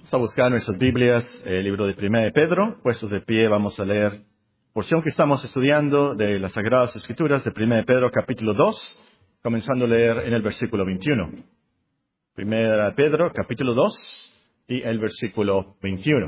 Vamos a buscar nuestras Biblias, el libro de 1 de Pedro. Puestos de pie, vamos a leer porción que estamos estudiando de las Sagradas Escrituras de 1 de Pedro, capítulo 2, comenzando a leer en el versículo 21. 1 de Pedro, capítulo 2 y el versículo 21.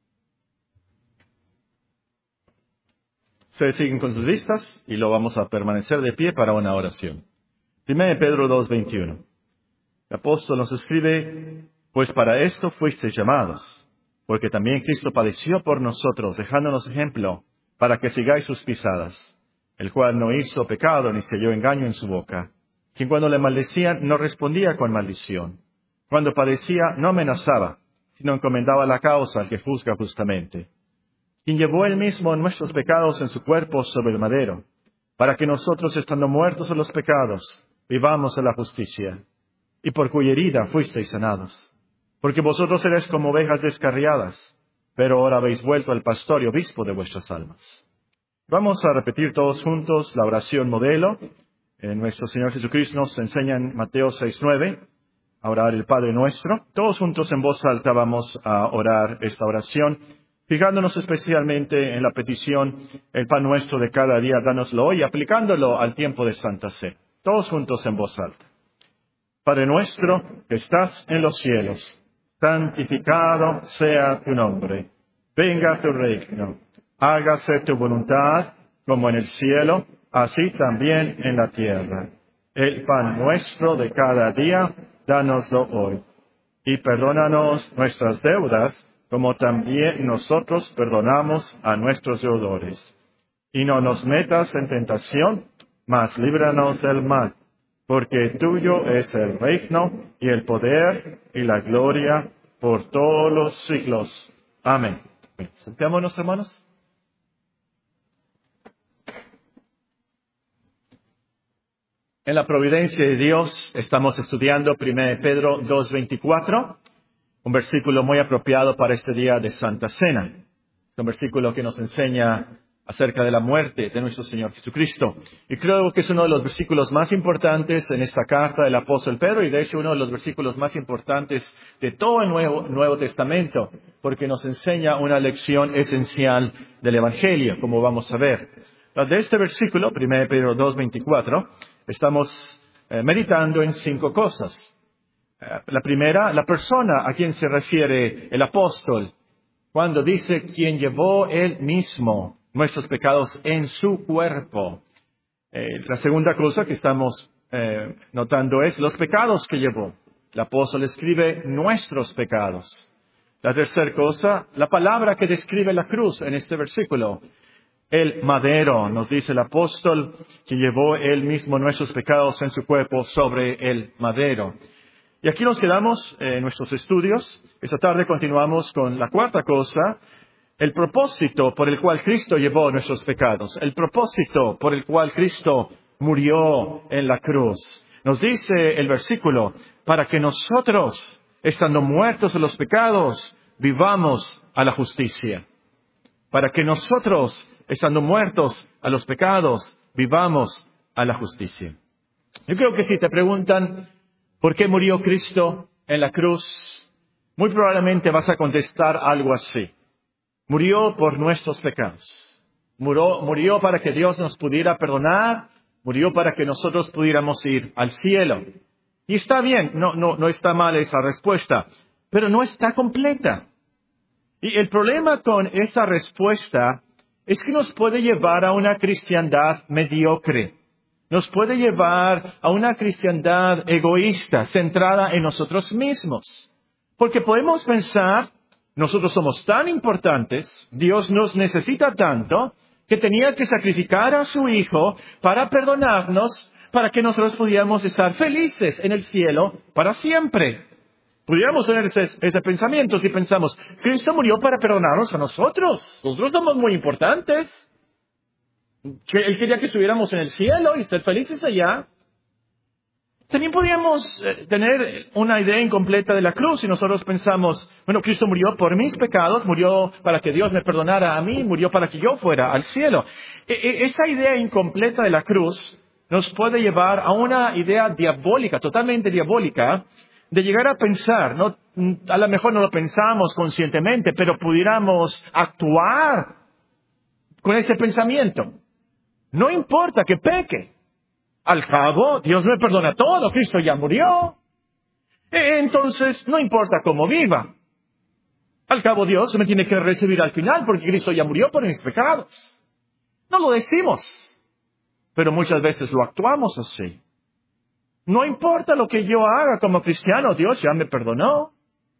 Ustedes siguen con sus listas y lo vamos a permanecer de pie para una oración. 1 de Pedro 2, 21. El apóstol nos escribe: pues para esto fuisteis llamados, porque también Cristo padeció por nosotros, dejándonos ejemplo, para que sigáis sus pisadas, el cual no hizo pecado ni se halló engaño en su boca, quien cuando le maldecían no respondía con maldición, cuando padecía no amenazaba, sino encomendaba la causa al que juzga justamente, quien llevó él mismo nuestros pecados en su cuerpo sobre el madero, para que nosotros, estando muertos a los pecados, vivamos a la justicia, y por cuya herida fuisteis sanados. Porque vosotros eres como ovejas descarriadas, pero ahora habéis vuelto al pastor y obispo de vuestras almas. Vamos a repetir todos juntos la oración modelo. Nuestro Señor Jesucristo nos enseña en Mateo 6:9 a orar el Padre Nuestro. Todos juntos en voz alta vamos a orar esta oración, fijándonos especialmente en la petición: el pan nuestro de cada día, dánoslo hoy, aplicándolo al tiempo de Santa Cena. Todos juntos en voz alta. Padre nuestro que estás en los cielos, santificado sea tu nombre. Venga tu reino. Hágase tu voluntad, como en el cielo, así también en la tierra. El pan nuestro de cada día, dánoslo hoy. Y perdónanos nuestras deudas, como también nosotros perdonamos a nuestros deudores. Y no nos metas en tentación, mas líbranos del mal. Porque tuyo es el reino, y el poder, y la gloria, por todos los siglos. Amén. Sentémonos, hermanos. En la providencia de Dios estamos estudiando 1 de Pedro 2:24, un versículo muy apropiado para este día de Santa Cena. Es un versículo que nos enseña acerca de la muerte de nuestro Señor Jesucristo. Y creo que es uno de los versículos más importantes en esta carta del apóstol Pedro, y de hecho uno de los versículos más importantes de todo el Nuevo Testamento, porque nos enseña una lección esencial del Evangelio, como vamos a ver. De este versículo, 1 Pedro 2:24, estamos meditando en 5 cosas. La primera, la persona a quien se refiere el apóstol, cuando dice: quien llevó él mismo nuestros pecados en su cuerpo. La segunda cosa que estamos notando es los pecados que llevó. El apóstol escribe nuestros pecados. La tercera cosa, la palabra que describe la cruz en este versículo. El madero, nos dice el apóstol, que llevó él mismo nuestros pecados en su cuerpo sobre el madero. Y aquí nos quedamos en nuestros estudios. Esta tarde continuamos con la cuarta cosa: el propósito por el cual Cristo llevó nuestros pecados, el propósito por el cual Cristo murió en la cruz. Nos dice el versículo: para que nosotros, estando muertos en los pecados, vivamos a la justicia. Para que nosotros, estando muertos a los pecados, vivamos a la justicia. Yo creo que si te preguntan ¿por qué murió Cristo en la cruz?, muy probablemente vas a contestar algo así: murió por nuestros pecados. Murió para que Dios nos pudiera perdonar. Murió para que nosotros pudiéramos ir al cielo. Y está bien, no está mal esa respuesta, pero no está completa. Y el problema con esa respuesta es que nos puede llevar a una cristiandad mediocre. Nos puede llevar a una cristiandad egoísta, centrada en nosotros mismos. Porque podemos pensar: nosotros somos tan importantes, Dios nos necesita tanto, que tenía que sacrificar a su Hijo para perdonarnos, para que nosotros pudiéramos estar felices en el cielo para siempre. Pudiéramos tener ese pensamiento si pensamos: Cristo murió para perdonarnos a nosotros. Nosotros somos muy importantes. Él quería que estuviéramos en el cielo y ser felices allá. También podríamos tener una idea incompleta de la cruz si nosotros pensamos: bueno, Cristo murió por mis pecados, murió para que Dios me perdonara a mí, murió para que yo fuera al cielo. Esa idea incompleta de la cruz nos puede llevar a una idea diabólica, totalmente diabólica, de llegar a pensar, ¿no? a lo mejor no lo pensamos conscientemente, pero pudiéramos actuar con ese pensamiento. No importa que peque. Al cabo, Dios me perdona todo, Cristo ya murió. Entonces, no importa cómo viva. Al cabo, Dios me tiene que recibir al final porque Cristo ya murió por mis pecados. No lo decimos, pero muchas veces lo actuamos así. No importa lo que yo haga como cristiano, Dios ya me perdonó.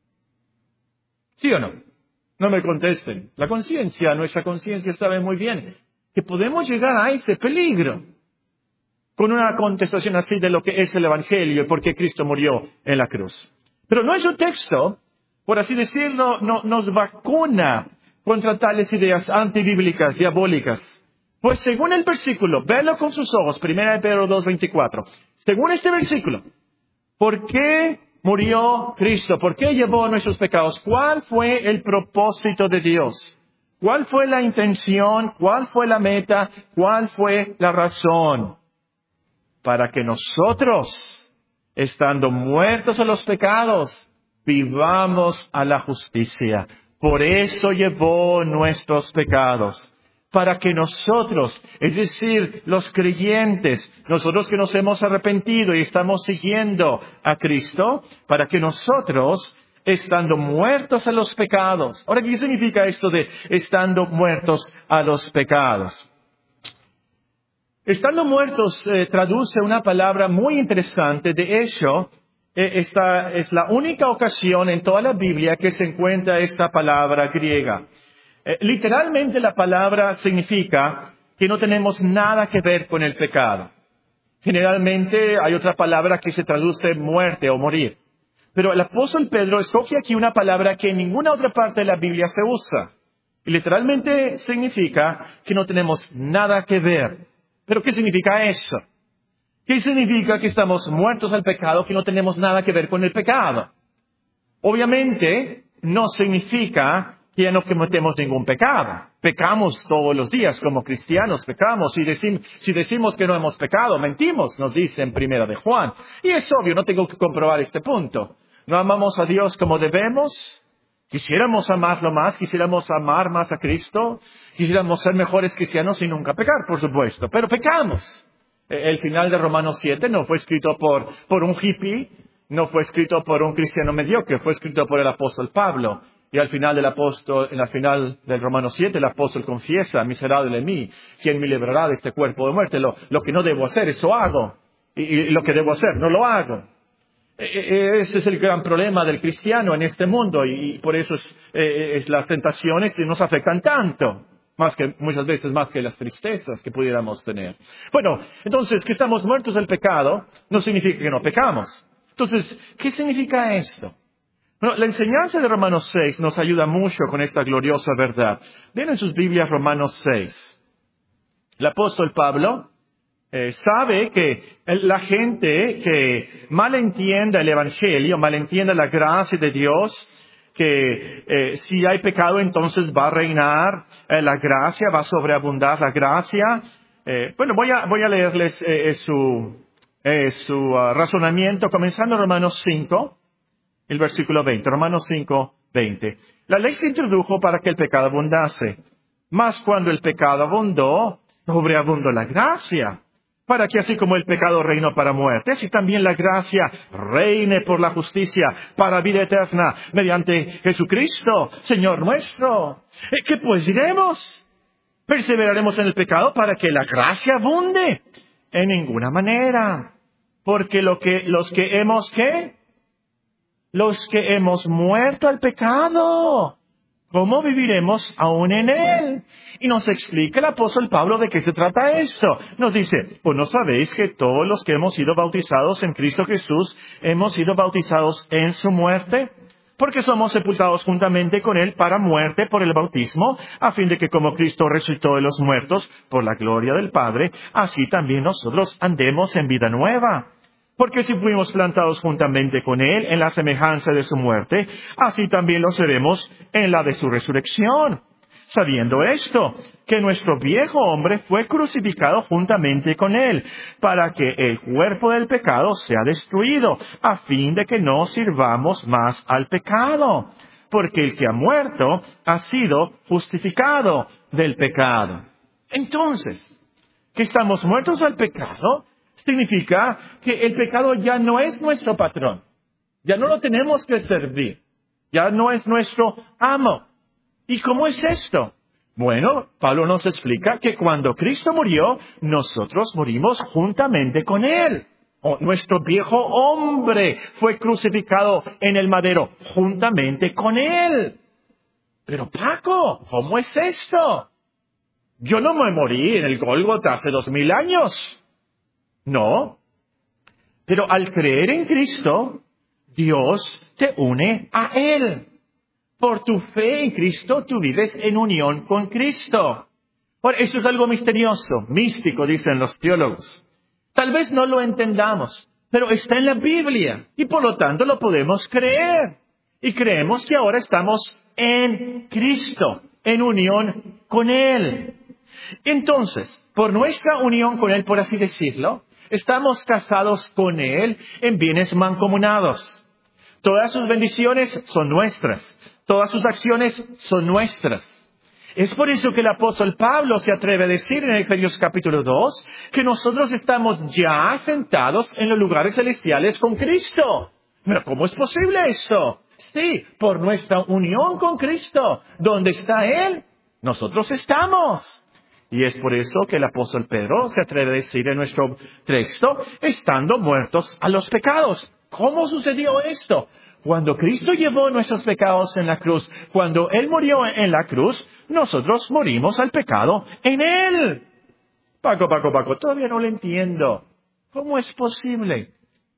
¿Sí o no? No me contesten. Nuestra conciencia sabe muy bien que podemos llegar a ese peligro con una contestación así de lo que es el Evangelio y por qué Cristo murió en la cruz. Pero nuestro texto, por así decirlo, nos vacuna contra tales ideas antibíblicas, diabólicas. Pues según el versículo, véalo con sus ojos, 1 Pedro 2:24. Según este versículo, ¿por qué murió Cristo? ¿Por qué llevó nuestros pecados? ¿Cuál fue el propósito de Dios? ¿Cuál fue la intención? ¿Cuál fue la meta? ¿Cuál fue la razón? Para que nosotros, estando muertos a los pecados, vivamos a la justicia. Por eso llevó nuestros pecados. Para que nosotros, es decir, los creyentes, nosotros que nos hemos arrepentido y estamos siguiendo a Cristo, para que nosotros, estando muertos a los pecados. Ahora, ¿qué significa esto de estando muertos a los pecados? Estando muertos traduce una palabra muy interesante. De hecho, esta es la única ocasión en toda la Biblia que se encuentra esta palabra griega. Literalmente la palabra significa que no tenemos nada que ver con el pecado. Generalmente hay otra palabra que se traduce muerte o morir. Pero el apóstol Pedro escoge aquí una palabra que en ninguna otra parte de la Biblia se usa. Y literalmente significa que no tenemos nada que ver. ¿Pero qué significa eso? ¿Qué significa que estamos muertos al pecado, que no tenemos nada que ver con el pecado? Obviamente, no significa que ya no cometemos ningún pecado. Pecamos todos los días como cristianos, pecamos. Si decimos que no hemos pecado, mentimos, nos dice en 1 de Juan. Y es obvio, no tengo que comprobar este punto. ¿No amamos a Dios como debemos? Quisiéramos amarlo más, quisiéramos amar más a Cristo, quisiéramos ser mejores cristianos y nunca pecar, por supuesto, pero pecamos. El final de Romanos 7 no fue escrito por un hippie, no fue escrito por un cristiano mediocre, fue escrito por el apóstol Pablo. Y al final del Romanos 7, el apóstol confiesa, miserable de mí, ¿quién me librará de este cuerpo de muerte? Lo que no debo hacer, eso hago. Y lo que debo hacer, no lo hago. Ese es el gran problema del cristiano en este mundo y por eso las tentaciones nos afectan tanto, muchas veces más que las tristezas que pudiéramos tener. Bueno, entonces, que estamos muertos del pecado no significa que no pecamos. Entonces, ¿qué significa esto? Bueno, la enseñanza de Romanos 6 nos ayuda mucho con esta gloriosa verdad. Ven en sus Biblias Romanos 6. El apóstol Pablo sabe que la gente que malentienda el Evangelio, malentienda la gracia de Dios, que si hay pecado entonces va a reinar la gracia, va a sobreabundar la gracia. Bueno, voy a leerles su razonamiento, comenzando en Romanos 5, el versículo 20. Romanos 5, 20. La ley se introdujo para que el pecado abundase, mas cuando el pecado abundó, sobreabundó la gracia, para que así como el pecado reinó para muerte, así también la gracia reine por la justicia para vida eterna mediante Jesucristo, Señor nuestro. ¿Qué pues diremos? ¿Perseveraremos en el pecado para que la gracia abunde? En ninguna manera. Porque los que hemos muerto al pecado, ¿cómo viviremos aún en él? Y nos explica el apóstol Pablo de qué se trata esto. Nos dice, pues no sabéis que todos los que hemos sido bautizados en Cristo Jesús, hemos sido bautizados en su muerte, porque somos sepultados juntamente con él para muerte por el bautismo, a fin de que como Cristo resucitó de los muertos por la gloria del Padre, así también nosotros andemos en vida nueva. Porque si fuimos plantados juntamente con él en la semejanza de su muerte, así también lo seremos en la de su resurrección. sabiendo esto, que nuestro viejo hombre fue crucificado juntamente con él, para que el cuerpo del pecado sea destruido, a fin de que no sirvamos más al pecado. Porque el que ha muerto ha sido justificado del pecado. Entonces, que estamos muertos al pecado, significa que el pecado ya no es nuestro patrón. Ya no lo tenemos que servir. Ya no es nuestro amo. ¿Y cómo es esto? Bueno, Pablo nos explica que cuando Cristo murió, nosotros morimos juntamente con Él. Nuestro viejo hombre fue crucificado en el madero juntamente con Él. Pero Paco, ¿cómo es esto? Yo no me morí en el Gólgota hace 2000 años. No. Pero al creer en Cristo, Dios te une a Él. Por tu fe en Cristo, tú vives en unión con Cristo. Ahora, esto es algo misterioso, místico, dicen los teólogos. Tal vez no lo entendamos, pero está en la Biblia y por lo tanto lo podemos creer. Y creemos que ahora estamos en Cristo, en unión con Él. Entonces, por nuestra unión con Él, por así decirlo, estamos casados con Él en bienes mancomunados. Todas sus bendiciones son nuestras. Todas sus acciones son nuestras. Es por eso que el apóstol Pablo se atreve a decir en Efesios capítulo 2 que nosotros estamos ya sentados en los lugares celestiales con Cristo. ¿Pero cómo es posible eso? Sí, por nuestra unión con Cristo. ¿Dónde está Él? Nosotros estamos. Y es por eso que el apóstol Pedro se atreve a decir en nuestro texto, estando muertos a los pecados. ¿Cómo sucedió esto? Cuando Cristo llevó nuestros pecados en la cruz, cuando Él murió en la cruz, nosotros morimos al pecado en Él. Paco, todavía no lo entiendo. ¿Cómo es posible?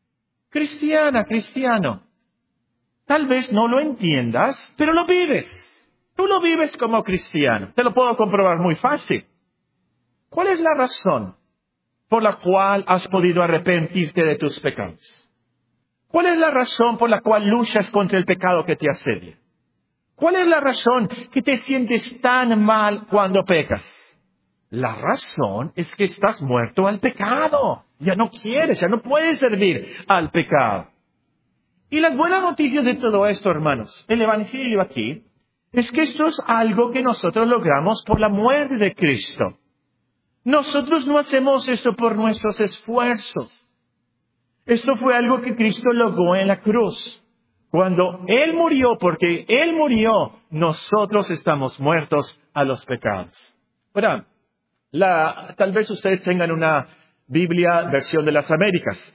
Cristiano, tal vez no lo entiendas, pero lo vives. Tú lo vives como cristiano. Te lo puedo comprobar muy fácil. ¿Cuál es la razón por la cual has podido arrepentirte de tus pecados? ¿Cuál es la razón por la cual luchas contra el pecado que te asedia? ¿Cuál es la razón que te sientes tan mal cuando pecas? La razón es que estás muerto al pecado. Ya no quieres, ya no puedes servir al pecado. Y las buenas noticias de todo esto, hermanos, el Evangelio aquí, es que esto es algo que nosotros logramos por la muerte de Cristo. Nosotros no hacemos esto por nuestros esfuerzos. Esto fue algo que Cristo logró en la cruz. Cuando Él murió, porque Él murió, nosotros estamos muertos a los pecados. Ahora, tal vez ustedes tengan una Biblia versión de las Américas.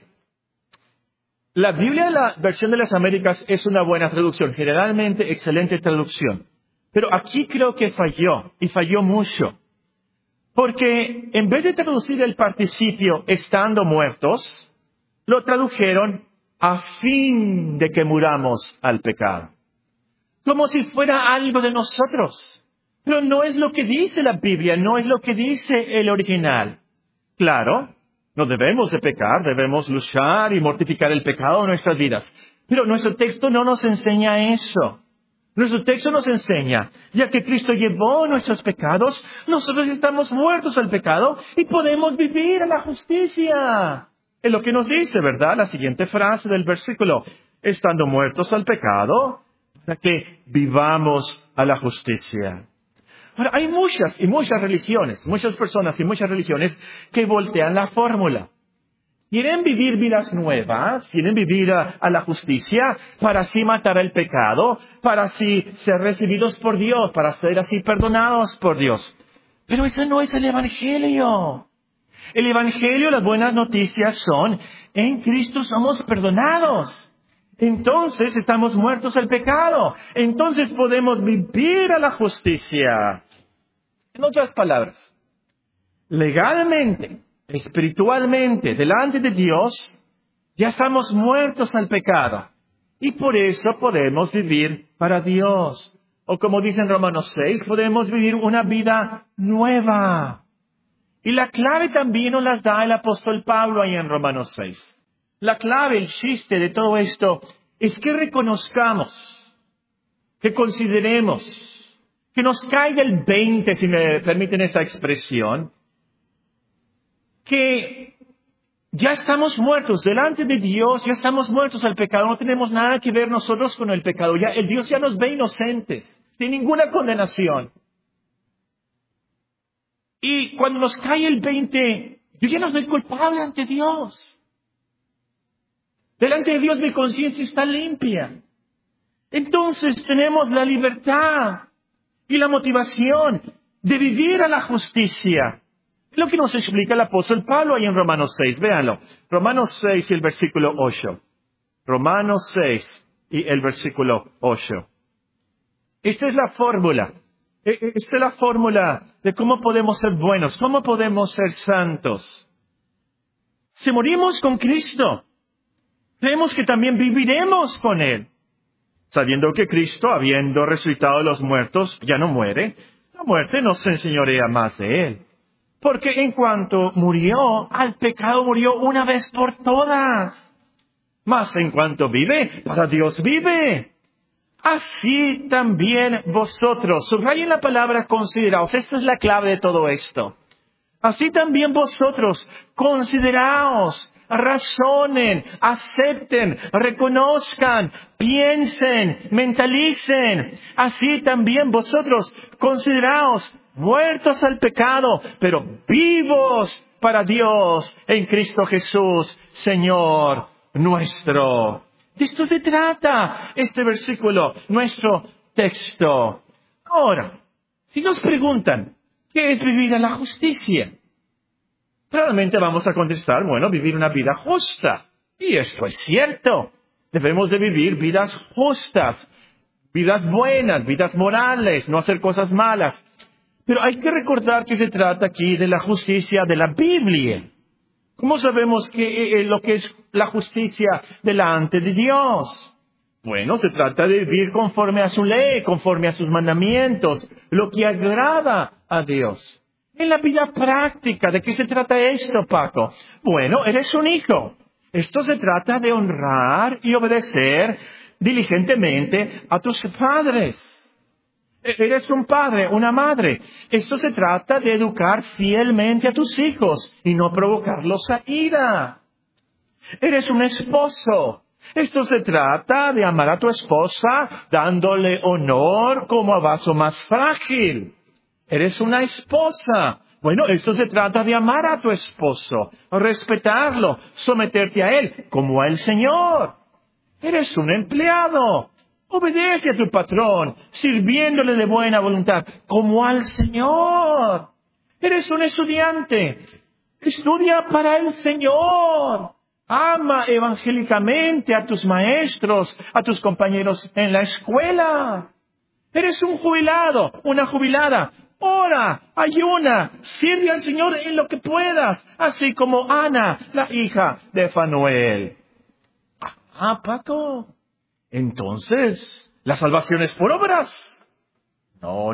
La Biblia de la versión de las Américas es una buena traducción, generalmente excelente traducción. Pero aquí creo que falló, y falló mucho. Porque en vez de traducir el participio estando muertos, lo tradujeron a fin de que muramos al pecado. Como si fuera algo de nosotros. Pero no es lo que dice la Biblia, no es lo que dice el original. Claro, no debemos de pecar, debemos luchar y mortificar el pecado en nuestras vidas. Pero nuestro texto no nos enseña eso. Nuestro texto nos enseña, ya que Cristo llevó nuestros pecados, nosotros estamos muertos al pecado y podemos vivir a la justicia. Es lo que nos dice, ¿verdad? La siguiente frase del versículo. Estando muertos al pecado, para que vivamos a la justicia. Ahora, hay muchas religiones, muchas personas y muchas religiones que voltean la fórmula. Quieren vivir vidas nuevas, quieren vivir a la justicia, para así matar el pecado, para así ser recibidos por Dios, para ser así perdonados por Dios. Pero ese no es el Evangelio. El Evangelio, las buenas noticias son, en Cristo somos perdonados. Entonces estamos muertos al pecado. Entonces podemos vivir a la justicia. En otras palabras, legalmente, espiritualmente, delante de Dios, ya estamos muertos al pecado. Y por eso podemos vivir para Dios. O como dice en Romanos 6, podemos vivir una vida nueva. Y la clave también nos la da el apóstol Pablo ahí en Romanos 6. La clave, el chiste de todo esto, es que reconozcamos, que consideremos, que nos caiga el 20, si me permiten esa expresión, que ya estamos muertos delante de Dios, ya estamos muertos al pecado, no tenemos nada que ver nosotros con el pecado, ya el Dios ya nos ve inocentes, sin ninguna condenación. Y cuando nos cae el 20, yo ya no soy culpable ante Dios. Delante de Dios mi conciencia está limpia. Entonces tenemos la libertad y la motivación de vivir a la justicia. Es lo que nos explica el apóstol Pablo ahí en Romanos 6. Véanlo. Romanos 6 y el versículo 8. Romanos 6 y el versículo 8. Esta es la fórmula. Esta es la fórmula de cómo podemos ser buenos, cómo podemos ser santos. Si morimos con Cristo, creemos que también viviremos con Él. Sabiendo que Cristo, habiendo resucitado de los muertos, ya no muere, la muerte no se enseñorea más de Él. Porque en cuanto murió, al pecado murió una vez por todas. Mas en cuanto vive, para Dios vive. Así también vosotros, subrayen la palabra consideraos, esta es la clave de todo esto. Así también vosotros, consideraos, razonen, acepten, reconozcan, piensen, mentalicen. Así también vosotros, consideraos, muertos al pecado, pero vivos para Dios en Cristo Jesús, Señor nuestro. De esto se trata este versículo, nuestro texto. Ahora, si nos preguntan, ¿qué es vivir a la justicia? Realmente vamos a contestar, bueno, vivir una vida justa. Y esto es cierto. Debemos de vivir vidas justas, vidas buenas, vidas morales, no hacer cosas malas. Pero hay que recordar que se trata aquí de la justicia de la Biblia. ¿Cómo sabemos lo que es la justicia delante de Dios? Bueno, se trata de vivir conforme a su ley, conforme a sus mandamientos, lo que agrada a Dios. En la vida práctica, ¿de qué se trata esto, Paco? Bueno, eres un hijo. Esto se trata de honrar y obedecer diligentemente a tus padres. Eres un padre, una madre. Esto se trata de educar fielmente a tus hijos y no provocarlos a ira. Eres un esposo. Esto se trata de amar a tu esposa dándole honor como a vaso más frágil. Eres una esposa. Bueno, esto se trata de amar a tu esposo, respetarlo, someterte a él como al Señor. Eres un empleado. Obedece a tu patrón, sirviéndole de buena voluntad, como al Señor. Eres un estudiante. Estudia para el Señor. Ama evangélicamente a tus maestros, a tus compañeros en la escuela. Eres un jubilado, una jubilada. Ora, ayuna, sirve al Señor en lo que puedas, así como Ana, la hija de Fanuel. Ah, Paco. Entonces, ¿la salvación es por obras? No.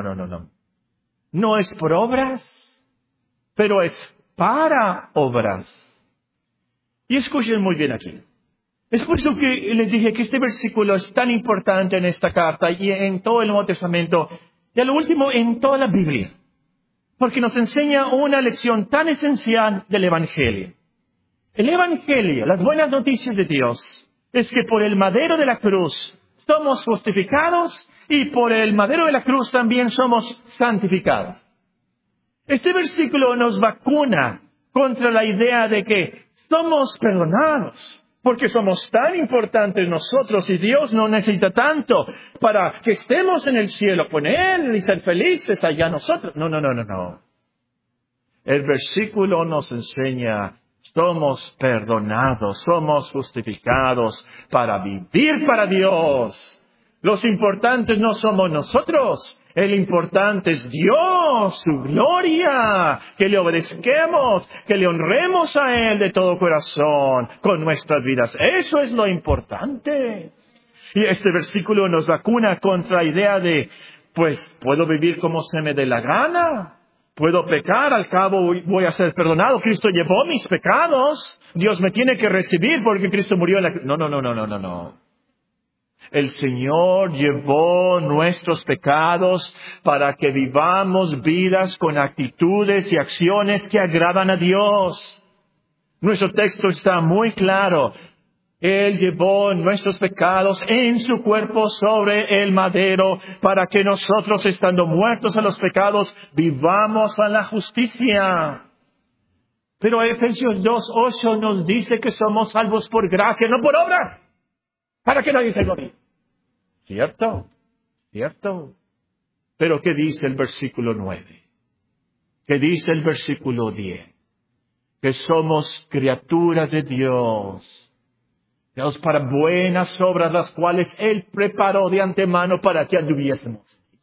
No es por obras, pero es para obras. Y escuchen muy bien aquí. Es por eso que les dije que este versículo es tan importante en esta carta y en todo el Nuevo Testamento y a lo último en toda la Biblia. Porque nos enseña una lección tan esencial del Evangelio. El Evangelio, las buenas noticias de Dios, es que por el madero de la cruz somos justificados y por el madero de la cruz también somos santificados. Este versículo nos vacuna contra la idea de que somos perdonados porque somos tan importantes nosotros y Dios no necesita tanto para que estemos en el cielo con Él y ser felices allá nosotros. No. El versículo nos enseña, somos perdonados, somos justificados para vivir para Dios. Los importantes no somos nosotros. El importante es Dios, su gloria, que le obedezcamos, que le honremos a Él de todo corazón con nuestras vidas. Eso es lo importante. Y este versículo nos vacuna contra la idea de, pues, puedo vivir como se me dé la gana. Puedo pecar, al cabo voy a ser perdonado. Cristo llevó mis pecados. Dios me tiene que recibir porque Cristo murió en la cruz. No. El Señor llevó nuestros pecados para que vivamos vidas con actitudes y acciones que agradan a Dios. Nuestro texto está muy claro. Él llevó nuestros pecados en su cuerpo sobre el madero para que nosotros, estando muertos a los pecados, vivamos a la justicia. Pero Efesios 2:8 nos dice que somos salvos por gracia, no por obras, para que nadie se gloríe. Cierto. Pero ¿qué dice el versículo 9? ¿Qué dice el versículo 10? Que somos criaturas de Dios para buenas obras, las cuales Él preparó de antemano para que anduviésemos.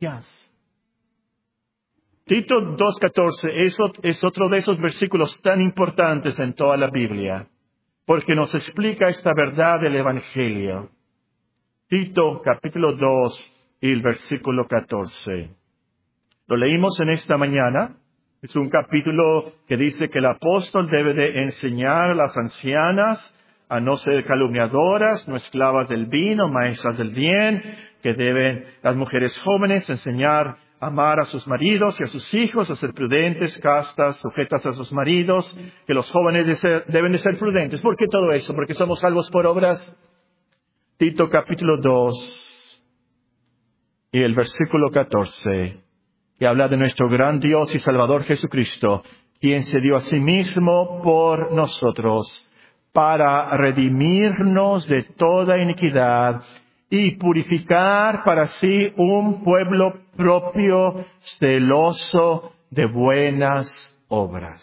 Tito 2:14 es otro de esos versículos tan importantes en toda la Biblia, porque nos explica esta verdad del Evangelio. Tito capítulo 2 y el versículo 14. Lo leímos en esta mañana. Es un capítulo que dice que el apóstol debe de enseñar a las ancianas a no ser calumniadoras, no esclavas del vino, maestras del bien, que deben las mujeres jóvenes enseñar a amar a sus maridos y a sus hijos, a ser prudentes, castas, sujetas a sus maridos, que los jóvenes deben de ser prudentes. ¿Por qué todo eso? Porque somos salvos por obras. Tito capítulo 2 y el versículo 14, que habla de nuestro gran Dios y Salvador Jesucristo, quien se dio a sí mismo por nosotros, para redimirnos de toda iniquidad y purificar para sí un pueblo propio, celoso de buenas obras.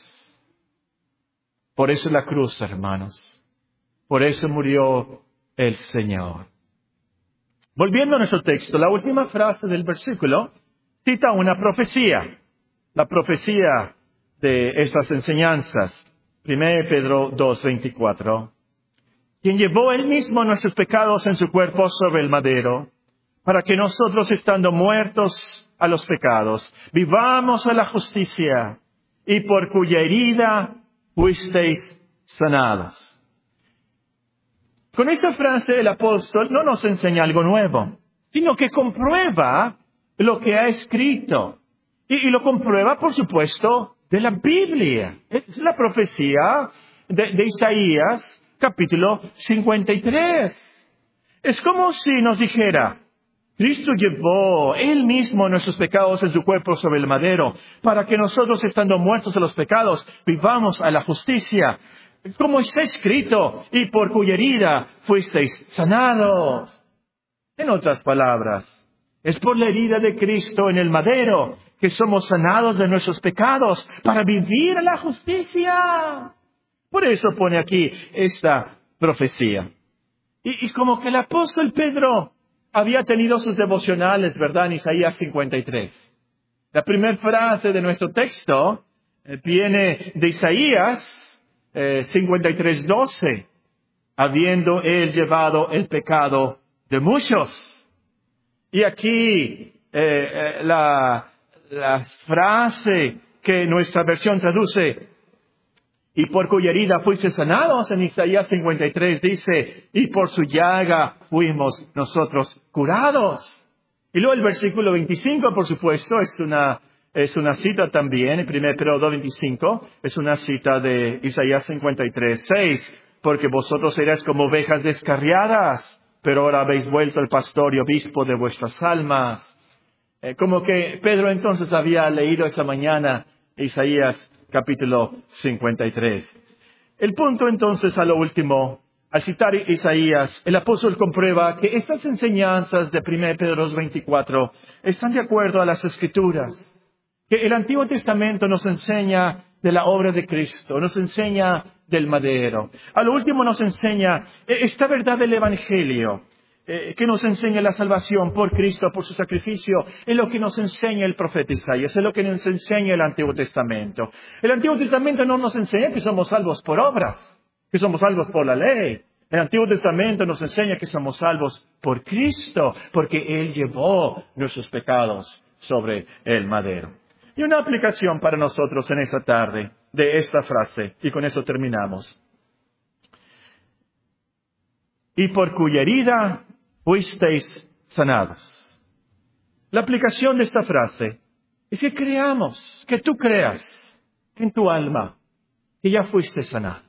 Por eso la cruz, hermanos. Por eso murió el Señor. Volviendo a nuestro texto, la última frase del versículo cita una profecía. La profecía de estas enseñanzas. 1 Pedro 2:24. Quien llevó Él mismo nuestros pecados en su cuerpo sobre el madero, para que nosotros, estando muertos a los pecados, vivamos a la justicia, y por cuya herida fuisteis sanados. Con esta frase el apóstol no nos enseña algo nuevo, sino que comprueba lo que ha escrito. Y lo comprueba, por supuesto, de la Biblia. Es la profecía de Isaías, capítulo 53. Es como si nos dijera, Cristo llevó Él mismo nuestros pecados en su cuerpo sobre el madero, para que nosotros, estando muertos a los pecados, vivamos a la justicia. Como está escrito, y por cuya herida fuisteis sanados. En otras palabras, es por la herida de Cristo en el madero que somos sanados de nuestros pecados para vivir a la justicia. Por eso pone aquí esta profecía. Y como que el apóstol Pedro había tenido sus devocionales, ¿verdad? En Isaías 53. La primera frase de nuestro texto viene de Isaías 53:12. Habiendo Él llevado el pecado de muchos. Y aquí la frase que nuestra versión traduce, y por cuya herida fuiste sanados, en Isaías 53 dice, y por su llaga fuimos nosotros curados. Y luego el versículo 25, por supuesto, es una cita también, en 1 Pedro 2:25, es una cita de Isaías 53:6, porque vosotros erais como ovejas descarriadas, pero ahora habéis vuelto al pastor y obispo de vuestras almas. Como que Pedro entonces había leído esa mañana Isaías capítulo 53. El punto entonces a lo último, al citar Isaías, el apóstol comprueba que estas enseñanzas de 1 Pedro 2:24 están de acuerdo a las Escrituras. Que el Antiguo Testamento nos enseña de la obra de Cristo, nos enseña del madero. A lo último nos enseña esta verdad del Evangelio, que nos enseña la salvación por Cristo, por su sacrificio, es lo que nos enseña el profeta Isaías, es lo que nos enseña el Antiguo Testamento. El Antiguo Testamento no nos enseña que somos salvos por obras, que somos salvos por la ley. El Antiguo Testamento nos enseña que somos salvos por Cristo, porque Él llevó nuestros pecados sobre el madero. Y una aplicación para nosotros en esta tarde de esta frase, y con eso terminamos. Y por cuya herida fuisteis sanados. La aplicación de esta frase es que creamos, que tú creas en tu alma que ya fuiste sanado,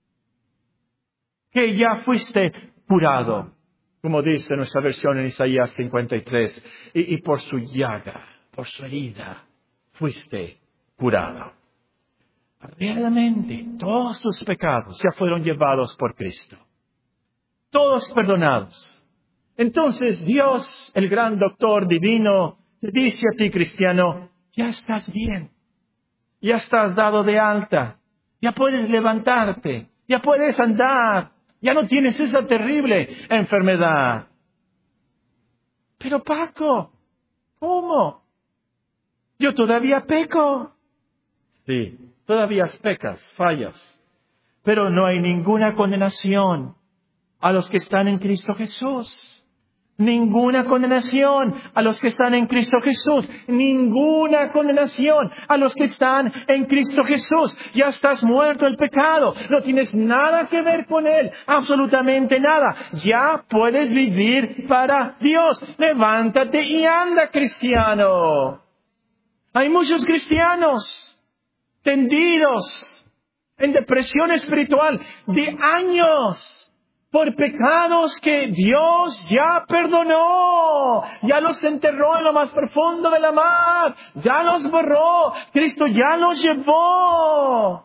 que ya fuiste curado, como dice nuestra versión en Isaías 53, y por su llaga, por su herida, fuiste curado. Realmente, todos tus pecados ya fueron llevados por Cristo, todos perdonados. Entonces Dios, el gran doctor divino, te dice a ti, cristiano, ya estás bien, ya estás dado de alta, ya puedes levantarte, ya puedes andar, ya no tienes esa terrible enfermedad. Pero Paco, ¿cómo? Yo todavía peco. Sí, todavía pecas, fallas, pero no hay ninguna condenación a los que están en Cristo Jesús. Ninguna condenación a los que están en Cristo Jesús. Ninguna condenación a los que están en Cristo Jesús. Ya estás muerto el pecado. No tienes nada que ver con él. Absolutamente nada. Ya puedes vivir para Dios. Levántate y anda, cristiano. Hay muchos cristianos tendidos en depresión espiritual de años. Por pecados que Dios ya perdonó, ya los enterró en lo más profundo de la mar, ya los borró, Cristo ya los llevó.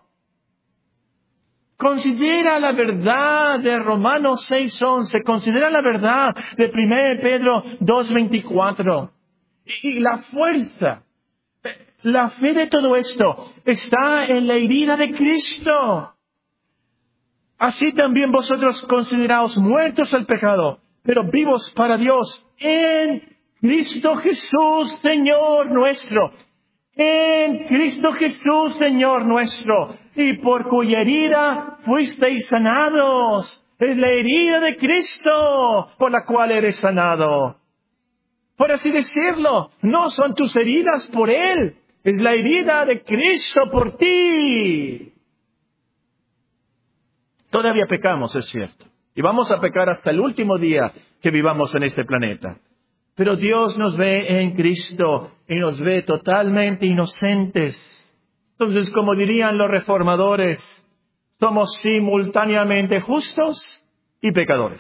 Considera la verdad de Romanos 6:11, considera la verdad de 1 Pedro 2:24. Y la fuerza, la fe de todo esto está en la herida de Cristo. Así también vosotros consideraos muertos al pecado, pero vivos para Dios en Cristo Jesús, Señor nuestro. En Cristo Jesús, Señor nuestro. Y por cuya herida fuisteis sanados. Es la herida de Cristo por la cual eres sanado. Por así decirlo, no son tus heridas por Él. Es la herida de Cristo por ti. Todavía pecamos, es cierto. Y vamos a pecar hasta el último día que vivamos en este planeta. Pero Dios nos ve en Cristo y nos ve totalmente inocentes. Entonces, como dirían los reformadores, somos simultáneamente justos y pecadores.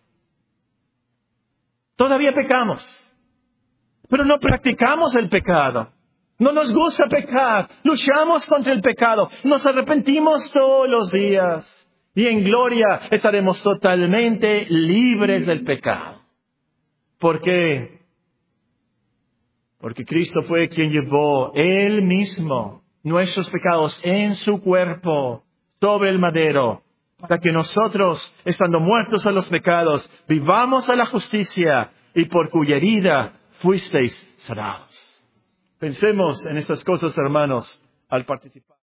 Todavía pecamos, pero no practicamos el pecado. No nos gusta pecar, luchamos contra el pecado, nos arrepentimos todos los días. Y en gloria estaremos totalmente libres del pecado. ¿Por qué? Porque Cristo fue quien llevó Él mismo nuestros pecados en su cuerpo sobre el madero, para que nosotros, estando muertos a los pecados, vivamos a la justicia y por cuya herida fuisteis sanados. Pensemos en estas cosas, hermanos, al participar.